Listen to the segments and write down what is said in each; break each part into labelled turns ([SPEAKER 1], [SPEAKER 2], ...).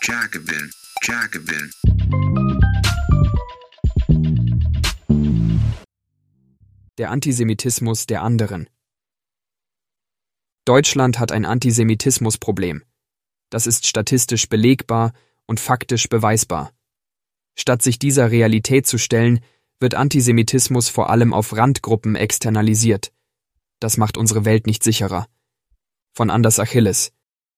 [SPEAKER 1] Jacobin, Jacobin.
[SPEAKER 2] Der Antisemitismus der anderen. Deutschland hat ein Antisemitismusproblem. Das ist statistisch belegbar und faktisch beweisbar. Statt sich dieser Realität zu stellen, wird Antisemitismus vor allem auf Randgruppen externalisiert. Das macht unsere Welt nicht sicherer. Von Anders Achilles.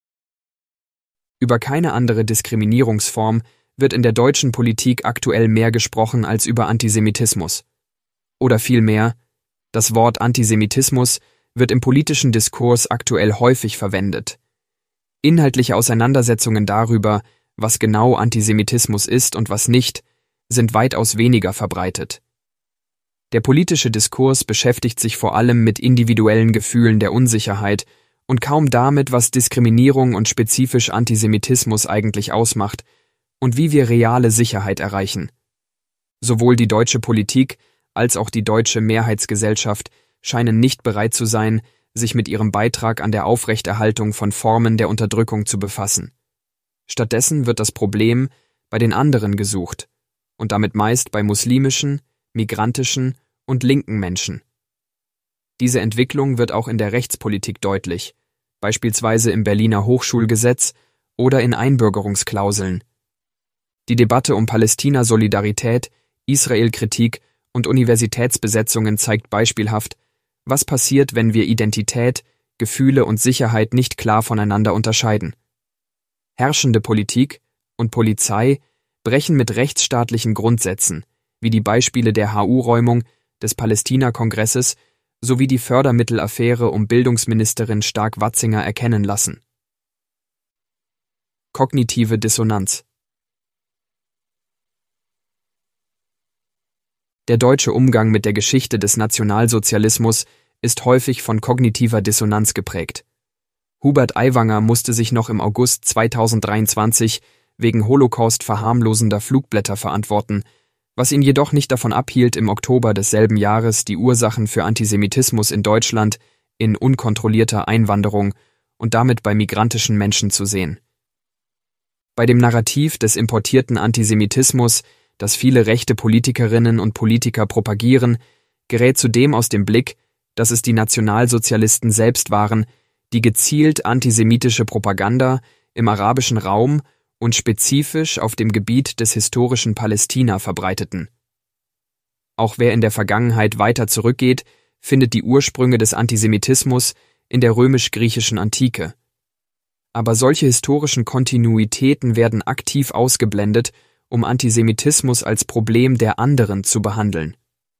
[SPEAKER 2] Über keine andere Diskriminierungsform wird in der deutschen Politik aktuell mehr gesprochen als über Antisemitismus. Oder vielmehr, das Wort Antisemitismus wird im politischen Diskurs aktuell häufig verwendet. Inhaltliche Auseinandersetzungen darüber, was genau Antisemitismus ist und was nicht, sind weitaus weniger verbreitet. Der politische Diskurs beschäftigt sich vor allem mit individuellen Gefühlen der Unsicherheit und kaum damit, was Diskriminierung und spezifisch Antisemitismus eigentlich ausmacht und wie wir reale Sicherheit erreichen. Sowohl die deutsche Politik als auch die deutsche Mehrheitsgesellschaft scheinen nicht bereit zu sein, sich mit ihrem Beitrag an der Aufrechterhaltung von Formen der Unterdrückung zu befassen. Stattdessen wird das Problem bei den anderen gesucht und damit meist bei muslimischen, migrantischen und linken Menschen. Diese Entwicklung wird auch in der Rechtspolitik deutlich, beispielsweise im Berliner Hochschulgesetz oder in Einbürgerungsklauseln. Die Debatte um Palästina-Solidarität, Israel-Kritik und Universitätsbesetzungen zeigt beispielhaft, was passiert, wenn wir Identität, Gefühle und Sicherheit nicht klar voneinander unterscheiden. Herrschende Politik und Polizei brechen mit rechtsstaatlichen Grundsätzen, wie die Beispiele der HU-Räumung, des Palästina-Kongresses sowie die Fördermittelaffäre um Bildungsministerin Stark-Watzinger erkennen lassen. Kognitive Dissonanz. Der deutsche Umgang mit der Geschichte des Nationalsozialismus ist häufig von kognitiver Dissonanz geprägt. Hubert Aiwanger musste sich noch im August 2023 wegen Holocaust verharmlosender Flugblätter verantworten, was ihn jedoch nicht davon abhielt, im Oktober desselben Jahres die Ursachen für Antisemitismus in Deutschland in unkontrollierter Einwanderung und damit bei migrantischen Menschen zu sehen. Bei dem Narrativ des importierten Antisemitismus, das viele rechte Politikerinnen und Politiker propagieren, gerät zudem aus dem Blick, dass es die Nationalsozialisten selbst waren, die gezielt antisemitische Propaganda im arabischen Raum und spezifisch auf dem Gebiet des historischen Palästina verbreiteten. Auch wer in der Vergangenheit weiter zurückgeht, findet die Ursprünge des Antisemitismus in der römisch-griechischen Antike. Aber solche historischen Kontinuitäten werden aktiv ausgeblendet, um Antisemitismus als Problem der anderen zu behandeln.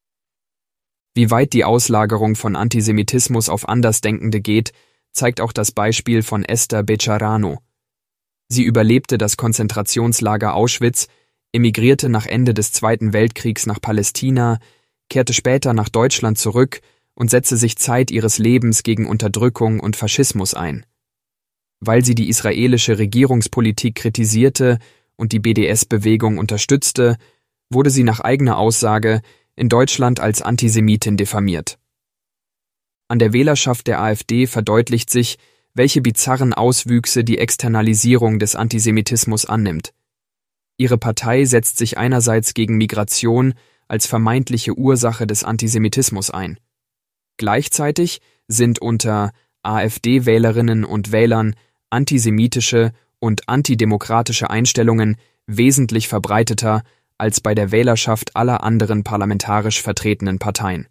[SPEAKER 2] Wie weit die Auslagerung von Antisemitismus auf Andersdenkende geht, zeigt auch das Beispiel von Esther Bejarano. Sie überlebte das Konzentrationslager Auschwitz, emigrierte nach Ende des Zweiten Weltkriegs nach Palästina, kehrte später nach Deutschland zurück und setzte sich Zeit ihres Lebens gegen Unterdrückung und Faschismus ein. Weil sie die israelische Regierungspolitik kritisierte und die BDS-Bewegung unterstützte, wurde sie nach eigener Aussage in Deutschland als Antisemitin diffamiert. An der Wählerschaft der AfD verdeutlicht sich, welche bizarren Auswüchse die Externalisierung des Antisemitismus annimmt. Ihre Partei setzt sich einerseits gegen Migration als vermeintliche Ursache des Antisemitismus ein. Gleichzeitig sind unter AfD-Wählerinnen und Wählern antisemitische und antidemokratische Einstellungen wesentlich verbreiteter als bei der Wählerschaft aller anderen parlamentarisch vertretenen Parteien.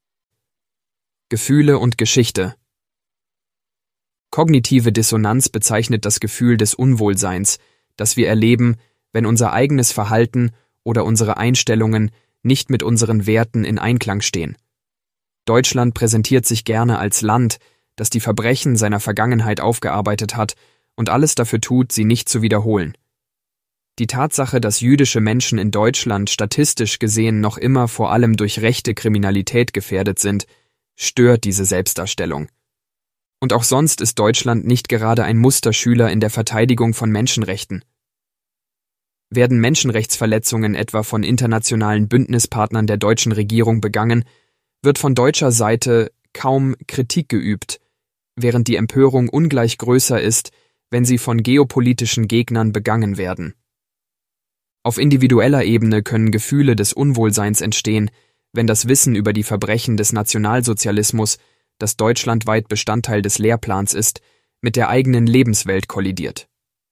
[SPEAKER 2] Gefühle und Geschichte. Kognitive Dissonanz bezeichnet das Gefühl des Unwohlseins, das wir erleben, wenn unser eigenes Verhalten oder unsere Einstellungen nicht mit unseren Werten in Einklang stehen. Deutschland präsentiert sich gerne als Land, das die Verbrechen seiner Vergangenheit aufgearbeitet hat und alles dafür tut, sie nicht zu wiederholen. Die Tatsache, dass jüdische Menschen in Deutschland statistisch gesehen noch immer vor allem durch rechte Kriminalität gefährdet sind, stört diese Selbstdarstellung. Und auch sonst ist Deutschland nicht gerade ein Musterschüler in der Verteidigung von Menschenrechten. Werden Menschenrechtsverletzungen etwa von internationalen Bündnispartnern der deutschen Regierung begangen, wird von deutscher Seite kaum Kritik geübt, während die Empörung ungleich größer ist, wenn sie von geopolitischen Gegnern begangen werden. Auf individueller Ebene können Gefühle des Unwohlseins entstehen, wenn das Wissen über die Verbrechen des Nationalsozialismus, das deutschlandweit Bestandteil des Lehrplans ist, mit der eigenen Lebenswelt kollidiert.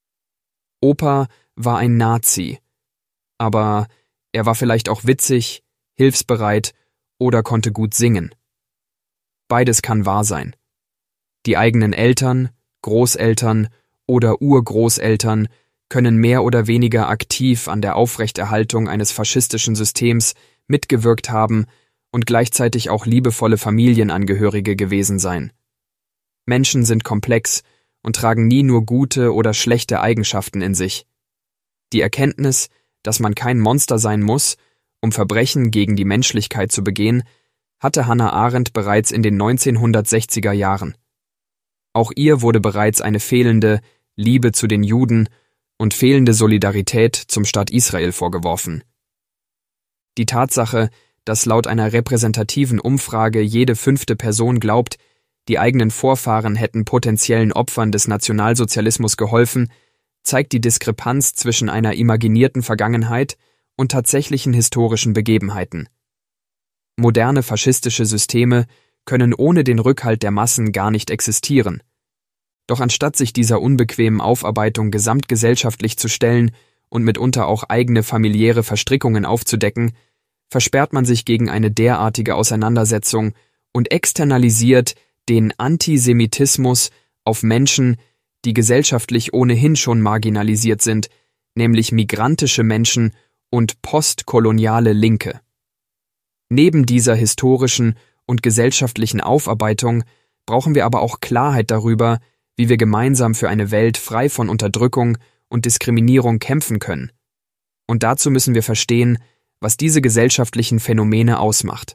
[SPEAKER 2] Opa war ein Nazi, aber er war vielleicht auch witzig, hilfsbereit oder konnte gut singen. Beides kann wahr sein. Die eigenen Eltern, Großeltern oder Urgroßeltern können mehr oder weniger aktiv an der Aufrechterhaltung eines faschistischen Systems mitgewirkt haben und gleichzeitig auch liebevolle Familienangehörige gewesen sein. Menschen sind komplex und tragen nie nur gute oder schlechte Eigenschaften in sich. Die Erkenntnis, dass man kein Monster sein muss, um Verbrechen gegen die Menschlichkeit zu begehen, hatte Hannah Arendt bereits in den 1960er Jahren. Auch ihr wurde bereits eine fehlende Liebe zu den Juden und fehlende Solidarität zum Staat Israel vorgeworfen. Die Tatsache, dass laut einer repräsentativen Umfrage jede 5. Person glaubt, die eigenen Vorfahren hätten potenziellen Opfern des Nationalsozialismus geholfen, zeigt die Diskrepanz zwischen einer imaginierten Vergangenheit und tatsächlichen historischen Begebenheiten. Moderne faschistische Systeme können ohne den Rückhalt der Massen gar nicht existieren. Doch anstatt sich dieser unbequemen Aufarbeitung gesamtgesellschaftlich zu stellen und mitunter auch eigene familiäre Verstrickungen aufzudecken, versperrt man sich gegen eine derartige Auseinandersetzung und externalisiert den Antisemitismus auf Menschen, die gesellschaftlich ohnehin schon marginalisiert sind, nämlich migrantische Menschen und postkoloniale Linke. Neben dieser historischen und gesellschaftlichen Aufarbeitung brauchen wir aber auch Klarheit darüber, wie wir gemeinsam für eine Welt frei von Unterdrückung und Diskriminierung kämpfen können. Und dazu müssen wir verstehen, was diese gesellschaftlichen Phänomene ausmacht.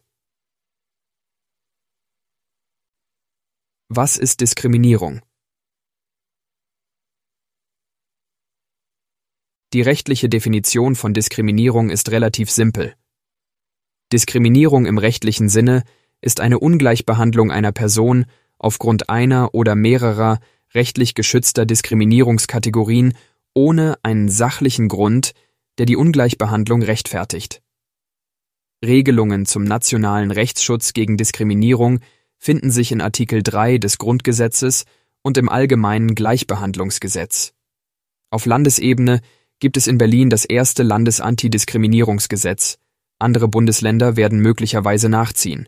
[SPEAKER 2] Was ist Diskriminierung? Die rechtliche Definition von Diskriminierung ist relativ simpel. Diskriminierung im rechtlichen Sinne ist eine Ungleichbehandlung einer Person aufgrund einer oder mehrerer rechtlich geschützter Diskriminierungskategorien ohne einen sachlichen Grund, der die Ungleichbehandlung rechtfertigt. Regelungen zum nationalen Rechtsschutz gegen Diskriminierung finden sich in Artikel 3 des Grundgesetzes und im Allgemeinen Gleichbehandlungsgesetz. Auf Landesebene gibt es in Berlin das erste Landesantidiskriminierungsgesetz. Andere Bundesländer werden möglicherweise nachziehen.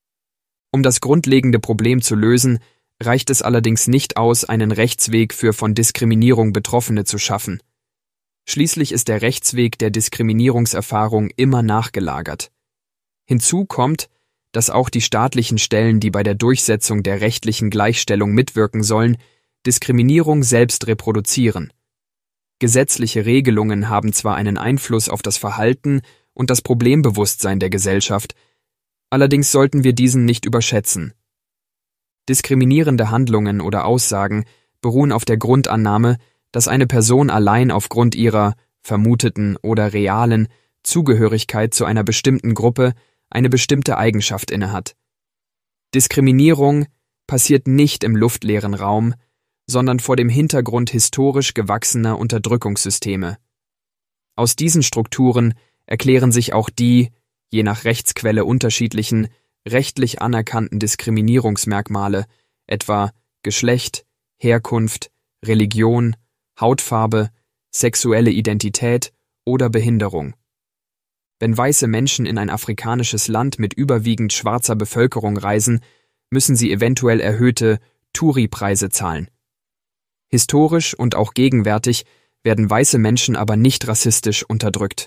[SPEAKER 2] Um das grundlegende Problem zu lösen, reicht es allerdings nicht aus, einen Rechtsweg für von Diskriminierung Betroffene zu schaffen. Schließlich ist der Rechtsweg der Diskriminierungserfahrung immer nachgelagert. Hinzu kommt, dass auch die staatlichen Stellen, die bei der Durchsetzung der rechtlichen Gleichstellung mitwirken sollen, Diskriminierung selbst reproduzieren. Gesetzliche Regelungen haben zwar einen Einfluss auf das Verhalten und das Problembewusstsein der Gesellschaft, allerdings sollten wir diesen nicht überschätzen. Diskriminierende Handlungen oder Aussagen beruhen auf der Grundannahme, dass eine Person allein aufgrund ihrer vermuteten oder realen Zugehörigkeit zu einer bestimmten Gruppe eine bestimmte Eigenschaft innehat. Diskriminierung passiert nicht im luftleeren Raum, sondern vor dem Hintergrund historisch gewachsener Unterdrückungssysteme. Aus diesen Strukturen erklären sich auch die, je nach Rechtsquelle unterschiedlichen, rechtlich anerkannten Diskriminierungsmerkmale, etwa Geschlecht, Herkunft, Religion, Hautfarbe, sexuelle Identität oder Behinderung. Wenn weiße Menschen in ein afrikanisches Land mit überwiegend schwarzer Bevölkerung reisen, müssen sie eventuell erhöhte Touri-Preise zahlen. Historisch und auch gegenwärtig werden weiße Menschen aber nicht rassistisch unterdrückt.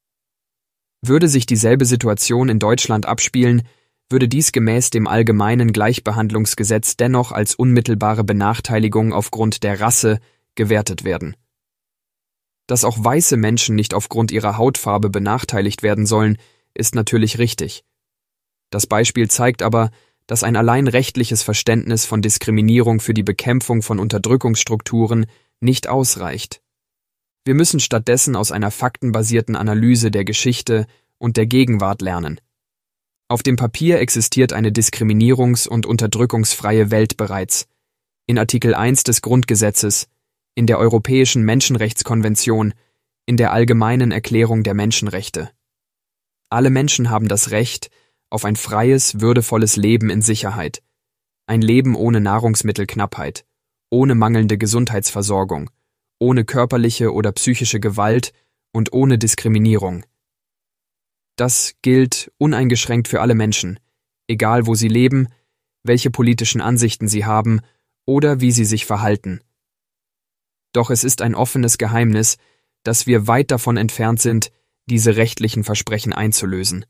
[SPEAKER 2] Würde sich dieselbe Situation in Deutschland abspielen, würde dies gemäß dem allgemeinen Gleichbehandlungsgesetz dennoch als unmittelbare Benachteiligung aufgrund der Rasse gewertet werden. Dass auch weiße Menschen nicht aufgrund ihrer Hautfarbe benachteiligt werden sollen, ist natürlich richtig. Das Beispiel zeigt aber, dass ein allein rechtliches Verständnis von Diskriminierung für die Bekämpfung von Unterdrückungsstrukturen nicht ausreicht. Wir müssen stattdessen aus einer faktenbasierten Analyse der Geschichte und der Gegenwart lernen. Auf dem Papier existiert eine diskriminierungs- und unterdrückungsfreie Welt bereits. In Artikel 1 des Grundgesetzes, in der Europäischen Menschenrechtskonvention, in der Allgemeinen Erklärung der Menschenrechte. Alle Menschen haben das Recht auf ein freies, würdevolles Leben in Sicherheit, ein Leben ohne Nahrungsmittelknappheit, ohne mangelnde Gesundheitsversorgung, ohne körperliche oder psychische Gewalt und ohne Diskriminierung. Das gilt uneingeschränkt für alle Menschen, egal wo sie leben, welche politischen Ansichten sie haben oder wie sie sich verhalten. Doch es ist ein offenes Geheimnis, dass wir weit davon entfernt sind, diese rechtlichen Versprechen einzulösen.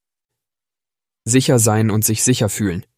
[SPEAKER 2] Sicher sein und sich sicher fühlen.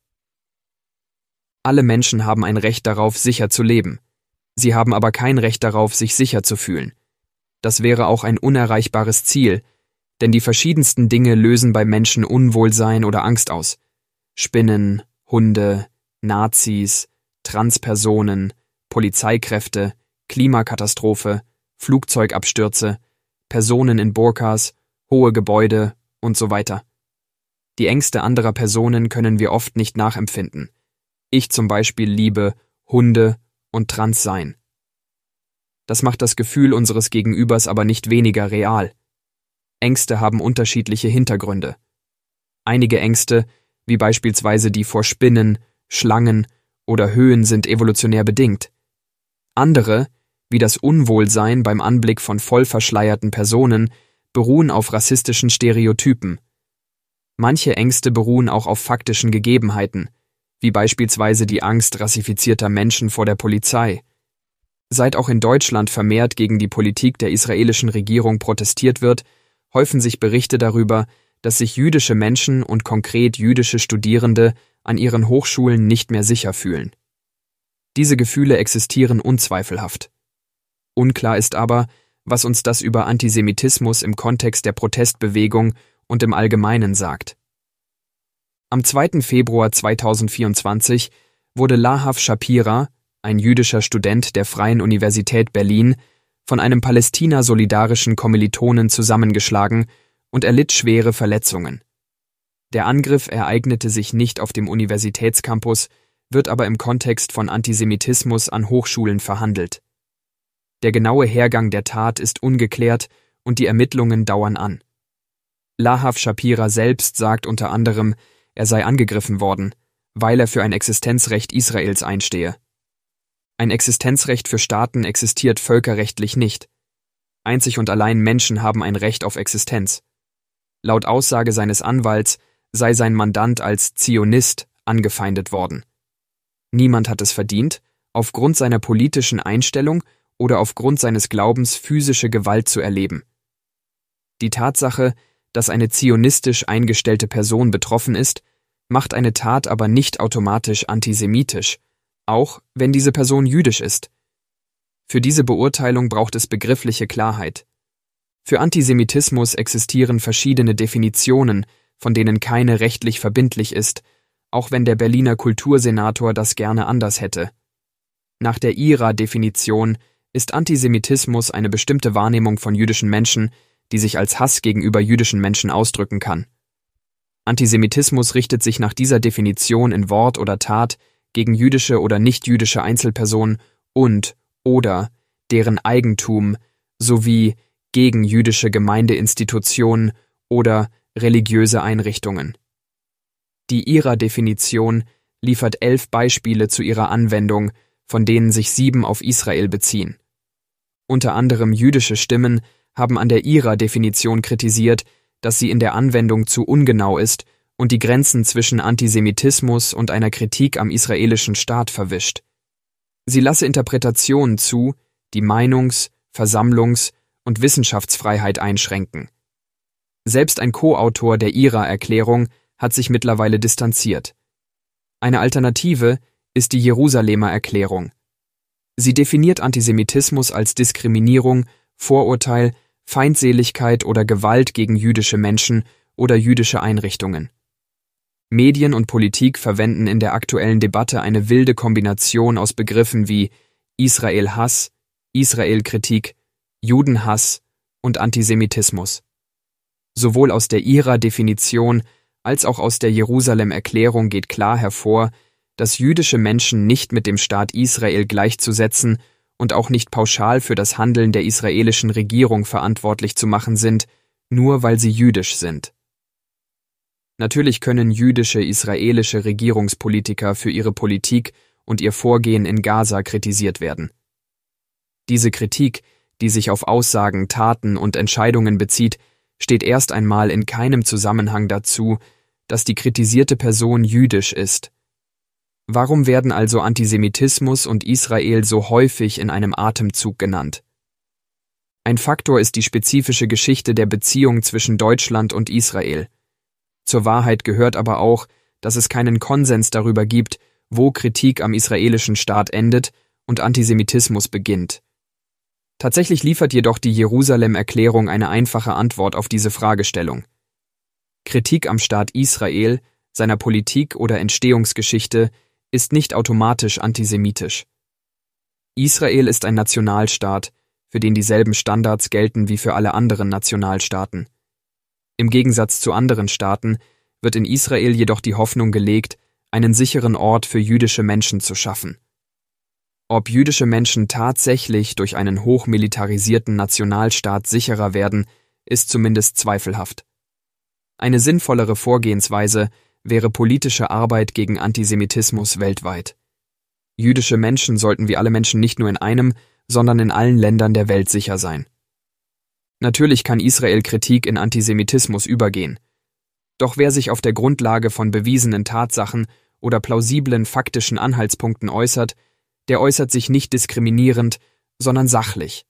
[SPEAKER 2] Alle Menschen haben ein Recht darauf, sicher zu leben. Sie haben aber kein Recht darauf, sich sicher zu fühlen. Das wäre auch ein unerreichbares Ziel, denn die verschiedensten Dinge lösen bei Menschen Unwohlsein oder Angst aus. Spinnen, Hunde, Nazis, Transpersonen, Polizeikräfte, Klimakatastrophe, Flugzeugabstürze, Personen in Burkas, hohe Gebäude und so weiter. Die Ängste anderer Personen können wir oft nicht nachempfinden. Ich zum Beispiel liebe Hunde und Transsein. Das macht das Gefühl unseres Gegenübers aber nicht weniger real. Ängste haben unterschiedliche Hintergründe. Einige Ängste, wie beispielsweise die vor Spinnen, Schlangen oder Höhen, sind evolutionär bedingt. Andere, wie das Unwohlsein beim Anblick von voll verschleierten Personen, beruhen auf rassistischen Stereotypen. Manche Ängste beruhen auch auf faktischen Gegebenheiten, wie beispielsweise die Angst rassifizierter Menschen vor der Polizei. Seit auch in Deutschland vermehrt gegen die Politik der israelischen Regierung protestiert wird, häufen sich Berichte darüber, dass sich jüdische Menschen und konkret jüdische Studierende an ihren Hochschulen nicht mehr sicher fühlen. Diese Gefühle existieren unzweifelhaft. Unklar ist aber, was uns das über Antisemitismus im Kontext der Protestbewegung und im Allgemeinen sagt. Am 2. Februar 2024 wurde Lahav Shapira, ein jüdischer Student der Freien Universität Berlin, von einem palästina-solidarischen Kommilitonen zusammengeschlagen und erlitt schwere Verletzungen. Der Angriff ereignete sich nicht auf dem Universitätscampus, wird aber im Kontext von Antisemitismus an Hochschulen verhandelt. Der genaue Hergang der Tat ist ungeklärt und die Ermittlungen dauern an. Lahav Shapira selbst sagt unter anderem, er sei angegriffen worden, weil er für ein Existenzrecht Israels einstehe. Ein Existenzrecht für Staaten existiert völkerrechtlich nicht. Einzig und allein Menschen haben ein Recht auf Existenz. Laut Aussage seines Anwalts sei sein Mandant als Zionist angefeindet worden. Niemand hat es verdient, aufgrund seiner politischen Einstellung oder aufgrund seines Glaubens physische Gewalt zu erleben. Die Tatsache, dass eine zionistisch eingestellte Person betroffen ist, macht eine Tat aber nicht automatisch antisemitisch, auch wenn diese Person jüdisch ist. Für diese Beurteilung braucht es begriffliche Klarheit. Für Antisemitismus existieren verschiedene Definitionen, von denen keine rechtlich verbindlich ist, auch wenn der Berliner Kultursenator das gerne anders hätte. Nach der IHRA-Definition ist Antisemitismus eine bestimmte Wahrnehmung von jüdischen Menschen, die sich als Hass gegenüber jüdischen Menschen ausdrücken kann. Antisemitismus richtet sich nach dieser Definition in Wort oder Tat gegen jüdische oder nichtjüdische Einzelpersonen und/oder deren Eigentum sowie gegen jüdische Gemeindeinstitutionen oder religiöse Einrichtungen. Die IHRA-Definition liefert 11 Beispiele zu ihrer Anwendung, von denen sich 7 auf Israel beziehen. Unter anderem jüdische Stimmen haben an der IHRA-Definition kritisiert, dass sie in der Anwendung zu ungenau ist und die Grenzen zwischen Antisemitismus und einer Kritik am israelischen Staat verwischt. Sie lasse Interpretationen zu, die Meinungs-, Versammlungs- und Wissenschaftsfreiheit einschränken. Selbst ein Co-Autor der IHRA-Erklärung hat sich mittlerweile distanziert. Eine Alternative ist die Jerusalemer Erklärung. Sie definiert Antisemitismus als Diskriminierung, Vorurteil, Feindseligkeit oder Gewalt gegen jüdische Menschen oder jüdische Einrichtungen. Medien und Politik verwenden in der aktuellen Debatte eine wilde Kombination aus Begriffen wie Israel-Hass, Israel-Kritik, Judenhass und Antisemitismus. Sowohl aus der IHRA-Definition als auch aus der Jerusalem-Erklärung geht klar hervor, dass jüdische Menschen nicht mit dem Staat Israel gleichzusetzen und auch nicht pauschal für das Handeln der israelischen Regierung verantwortlich zu machen sind, nur weil sie jüdisch sind. Natürlich können jüdische israelische Regierungspolitiker für ihre Politik und ihr Vorgehen in Gaza kritisiert werden. Diese Kritik, die sich auf Aussagen, Taten und Entscheidungen bezieht, steht erst einmal in keinem Zusammenhang dazu, dass die kritisierte Person jüdisch ist. Warum werden also Antisemitismus und Israel so häufig in einem Atemzug genannt? Ein Faktor ist die spezifische Geschichte der Beziehung zwischen Deutschland und Israel. Zur Wahrheit gehört aber auch, dass es keinen Konsens darüber gibt, wo Kritik am israelischen Staat endet und Antisemitismus beginnt. Tatsächlich liefert jedoch die Jerusalem-Erklärung eine einfache Antwort auf diese Fragestellung. Kritik am Staat Israel, seiner Politik oder Entstehungsgeschichte ist nicht automatisch antisemitisch. Israel ist ein Nationalstaat, für den dieselben Standards gelten wie für alle anderen Nationalstaaten. Im Gegensatz zu anderen Staaten wird in Israel jedoch die Hoffnung gelegt, einen sicheren Ort für jüdische Menschen zu schaffen. Ob jüdische Menschen tatsächlich durch einen hochmilitarisierten Nationalstaat sicherer werden, ist zumindest zweifelhaft. Eine sinnvollere Vorgehensweise wäre politische Arbeit gegen Antisemitismus weltweit. Jüdische Menschen sollten wie alle Menschen nicht nur in einem, sondern in allen Ländern der Welt sicher sein. Natürlich kann Israel Kritik in Antisemitismus übergehen. Doch wer sich auf der Grundlage von bewiesenen Tatsachen oder plausiblen faktischen Anhaltspunkten äußert, der äußert sich nicht diskriminierend, sondern sachlich.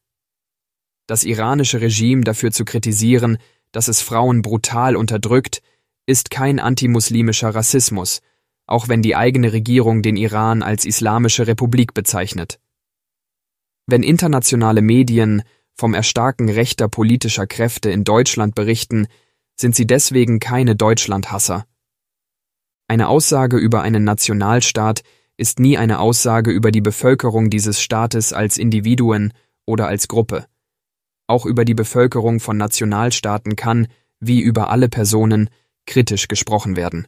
[SPEAKER 2] Das iranische Regime dafür zu kritisieren, dass es Frauen brutal unterdrückt, ist kein antimuslimischer Rassismus, auch wenn die eigene Regierung den Iran als Islamische Republik bezeichnet. Wenn internationale Medien vom Erstarken rechter politischer Kräfte in Deutschland berichten, sind sie deswegen keine Deutschlandhasser. Eine Aussage über einen Nationalstaat ist nie eine Aussage über die Bevölkerung dieses Staates als Individuen oder als Gruppe. Auch über die Bevölkerung von Nationalstaaten kann, wie über alle Personen, kritisch gesprochen werden.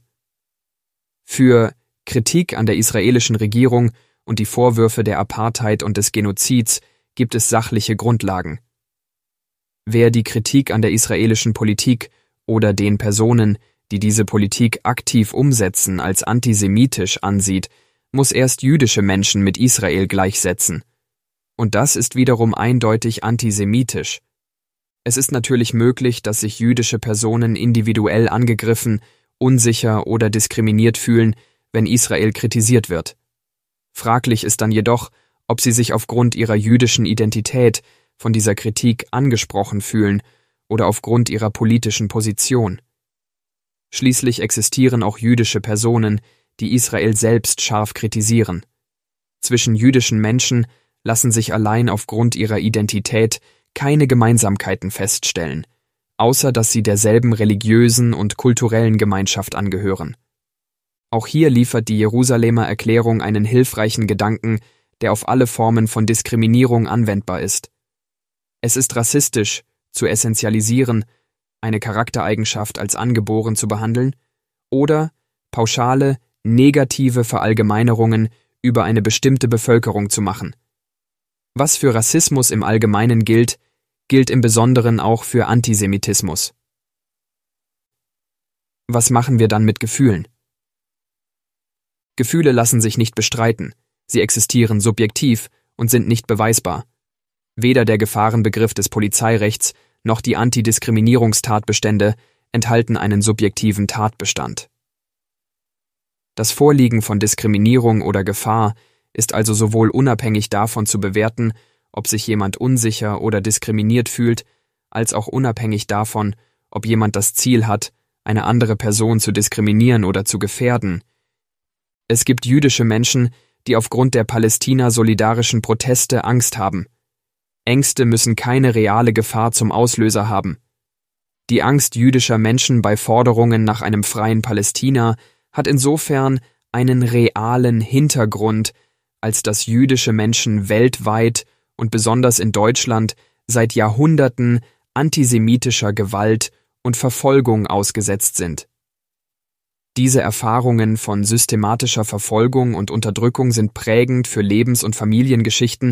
[SPEAKER 2] Für Kritik an der israelischen Regierung und die Vorwürfe der Apartheid und des Genozids gibt es sachliche Grundlagen. Wer die Kritik an der israelischen Politik oder den Personen, die diese Politik aktiv umsetzen, als antisemitisch ansieht, muss erst jüdische Menschen mit Israel gleichsetzen. Und das ist wiederum eindeutig antisemitisch. Es ist natürlich möglich, dass sich jüdische Personen individuell angegriffen, unsicher oder diskriminiert fühlen, wenn Israel kritisiert wird. Fraglich ist dann jedoch, ob sie sich aufgrund ihrer jüdischen Identität von dieser Kritik angesprochen fühlen oder aufgrund ihrer politischen Position. Schließlich existieren auch jüdische Personen, die Israel selbst scharf kritisieren. Zwischen jüdischen Menschen lassen sich allein aufgrund ihrer Identität keine Gemeinsamkeiten feststellen, außer dass sie derselben religiösen und kulturellen Gemeinschaft angehören. Auch hier liefert die Jerusalemer Erklärung einen hilfreichen Gedanken, der auf alle Formen von Diskriminierung anwendbar ist. Es ist rassistisch, zu essentialisieren, eine Charaktereigenschaft als angeboren zu behandeln, oder pauschale, negative Verallgemeinerungen über eine bestimmte Bevölkerung zu machen. Was für Rassismus im Allgemeinen gilt, gilt im Besonderen auch für Antisemitismus. Was machen wir dann mit Gefühlen? Gefühle lassen sich nicht bestreiten, sie existieren subjektiv und sind nicht beweisbar. Weder der Gefahrenbegriff des Polizeirechts noch die Antidiskriminierungstatbestände enthalten einen subjektiven Tatbestand. Das Vorliegen von Diskriminierung oder Gefahr ist also sowohl unabhängig davon zu bewerten, ob sich jemand unsicher oder diskriminiert fühlt, als auch unabhängig davon, ob jemand das Ziel hat, eine andere Person zu diskriminieren oder zu gefährden. Es gibt jüdische Menschen, die aufgrund der palästina-solidarischen Proteste Angst haben. Ängste müssen keine reale Gefahr zum Auslöser haben. Die Angst jüdischer Menschen bei Forderungen nach einem freien Palästina hat insofern einen realen Hintergrund, als dass jüdische Menschen weltweit und besonders in Deutschland seit Jahrhunderten antisemitischer Gewalt und Verfolgung ausgesetzt sind. Diese Erfahrungen von systematischer Verfolgung und Unterdrückung sind prägend für Lebens- und Familiengeschichten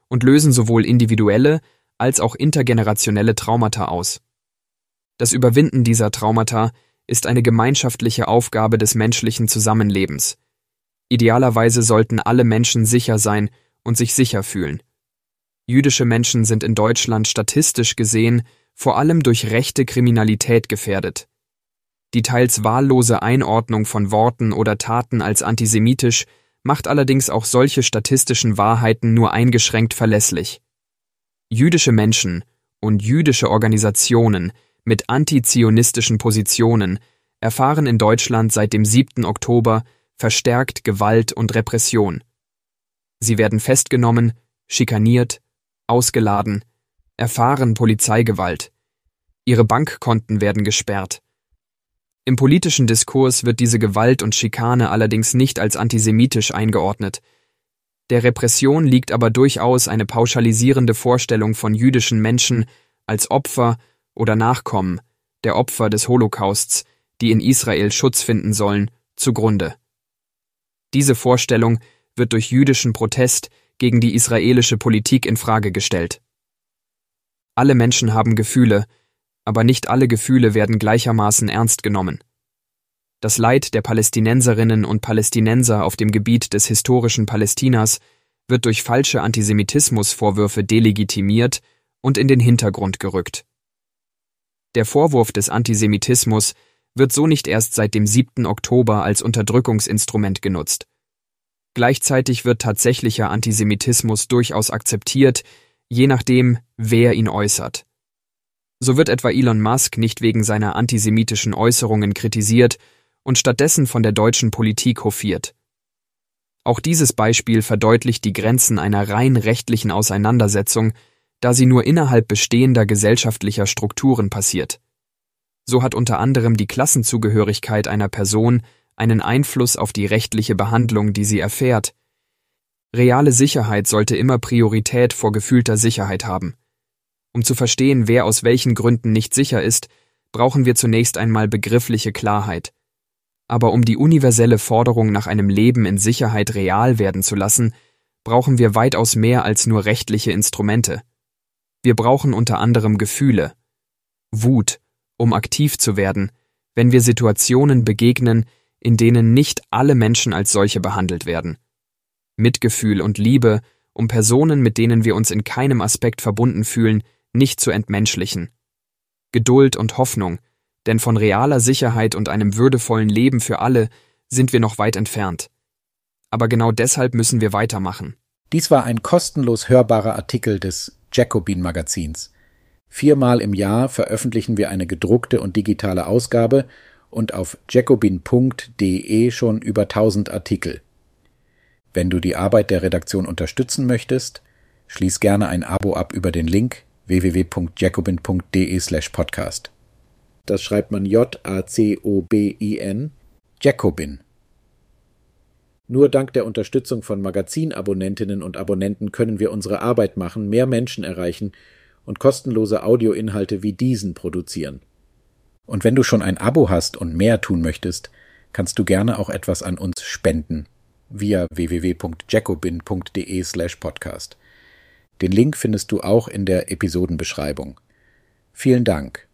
[SPEAKER 2] und lösen sowohl individuelle als auch intergenerationelle Traumata aus. Das Überwinden dieser Traumata ist eine gemeinschaftliche Aufgabe des menschlichen Zusammenlebens. Idealerweise sollten alle Menschen sicher sein und sich sicher fühlen. Jüdische Menschen sind in Deutschland statistisch gesehen vor allem durch rechte Kriminalität gefährdet. Die teils wahllose Einordnung von Worten oder Taten als antisemitisch macht allerdings auch solche statistischen Wahrheiten nur eingeschränkt verlässlich. Jüdische Menschen und jüdische Organisationen mit antizionistischen Positionen erfahren in Deutschland seit dem 7. Oktober verstärkt Gewalt und Repression. Sie werden festgenommen, schikaniert, ausgeladen, erfahren Polizeigewalt. Ihre Bankkonten werden gesperrt. Im politischen Diskurs wird diese Gewalt und Schikane allerdings nicht als antisemitisch eingeordnet. Der Repression liegt aber durchaus eine pauschalisierende Vorstellung von jüdischen Menschen als Opfer oder Nachkommen der Opfer des Holocausts, die in Israel Schutz finden sollen, zugrunde. Diese Vorstellung wird durch jüdischen Protest gegen die israelische Politik in Frage gestellt. Alle Menschen haben Gefühle, aber nicht alle Gefühle werden gleichermaßen ernst genommen. Das Leid der Palästinenserinnen und Palästinenser auf dem Gebiet des historischen Palästinas wird durch falsche Antisemitismusvorwürfe delegitimiert und in den Hintergrund gerückt. Der Vorwurf des Antisemitismus wird so nicht erst seit dem 7. Oktober als Unterdrückungsinstrument genutzt. Gleichzeitig wird tatsächlicher Antisemitismus durchaus akzeptiert, je nachdem, wer ihn äußert. So wird etwa Elon Musk nicht wegen seiner antisemitischen Äußerungen kritisiert und stattdessen von der deutschen Politik hofiert. Auch dieses Beispiel verdeutlicht die Grenzen einer rein rechtlichen Auseinandersetzung, da sie nur innerhalb bestehender gesellschaftlicher Strukturen passiert. So hat unter anderem die Klassenzugehörigkeit einer Person einen Einfluss auf die rechtliche Behandlung, die sie erfährt. Reale Sicherheit sollte immer Priorität vor gefühlter Sicherheit haben. Um zu verstehen, wer aus welchen Gründen nicht sicher ist, brauchen wir zunächst einmal begriffliche Klarheit. Aber um die universelle Forderung nach einem Leben in Sicherheit real werden zu lassen, brauchen wir weitaus mehr als nur rechtliche Instrumente. Wir brauchen unter anderem Gefühle, Wut, um aktiv zu werden, wenn wir Situationen begegnen, in denen nicht alle Menschen als solche behandelt werden. Mitgefühl und Liebe, um Personen, mit denen wir uns in keinem Aspekt verbunden fühlen, nicht zu entmenschlichen. Geduld und Hoffnung, denn von realer Sicherheit und einem würdevollen Leben für alle sind wir noch weit entfernt. Aber genau deshalb müssen wir weitermachen.
[SPEAKER 3] Dies war ein kostenlos hörbarer Artikel des Jacobin-Magazins. 4-mal im Jahr veröffentlichen wir eine gedruckte und digitale Ausgabe und auf jacobin.de schon über 1000 Artikel. Wenn du die Arbeit der Redaktion unterstützen möchtest, schließ gerne ein Abo ab über den Link www.jacobin.de/podcast. Das schreibt man Jacobin, Jacobin. Nur dank der Unterstützung von Magazinabonnentinnen und Abonnenten können wir unsere Arbeit machen, mehr Menschen erreichen und kostenlose Audioinhalte wie diesen produzieren. Und wenn du schon ein Abo hast und mehr tun möchtest, kannst du gerne auch etwas an uns spenden via www.jacobin.de/podcast. Den Link findest du auch in der Episodenbeschreibung. Vielen Dank.